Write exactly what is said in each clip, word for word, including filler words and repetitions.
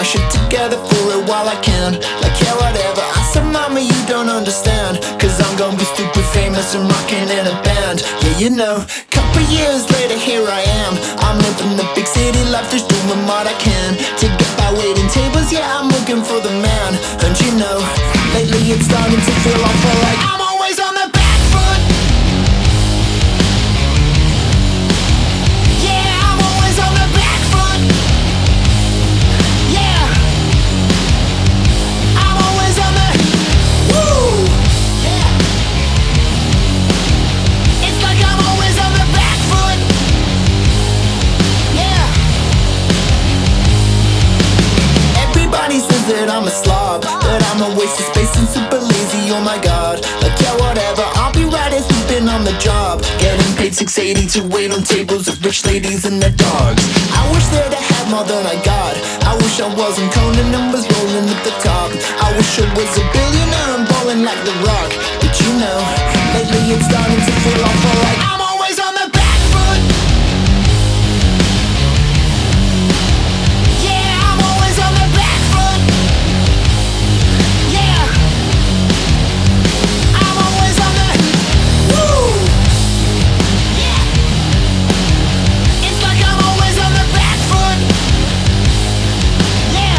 my shit together for it while I can. Like yeah, whatever. I said, mama, you don't understand, cause I'm gonna be stupid famous and rocking in a band. Yeah, you know, couple years later, here I am. I'm living the big city life, just doing what I can to get by waiting tables. Yeah, I'm looking for the man. And you know, lately it's starting to feel awful like I'm always on the back foot. Yeah, I'm always on the back foot. Yeah, I'm always on the woo. Yeah, it's like I'm always on the back foot. Yeah, everybody says that I'm a slob, that I'm a waste of space and super lazy, oh my god. Like yeah, whatever, I'll be right as been on the job, getting paid six eighty to wait on tables of rich ladies and their dogs. I wish that I had more than I got. I wish I wasn't Conan and was rolling at the top. I wish I was a billionaire and balling like The Rock. But you know, lately it's starting to feel awful like I'm always on the back foot. Yeah, I'm always on the back foot. Yeah, I'm always on the woo. Yeah, it's like I'm always on the back foot. Yeah,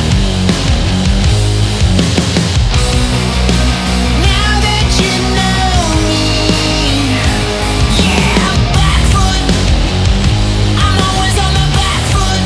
now that you know me. Yeah, back foot. I'm always on the back foot.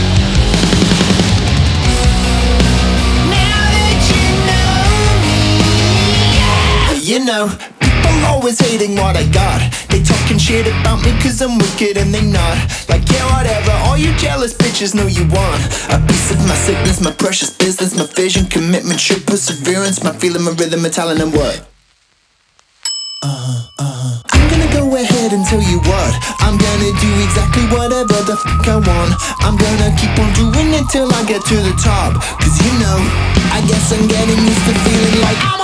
Now that you know me. Yeah. You know, people always hating what I got. They talking shit about me cause I'm wicked and they not. Like yeah, whatever, all you jealous bitches know you want a piece of my sickness, my precious business, my vision, commitment, shit, perseverance, my feeling, my rhythm, my talent and what? Uh-huh, uh-huh. I'm gonna go ahead and tell you what, I'm gonna do exactly whatever the fuck I want. I'm gonna keep on doing it till I get to the top. Cause you know, I guess I'm getting used to feeling like I'm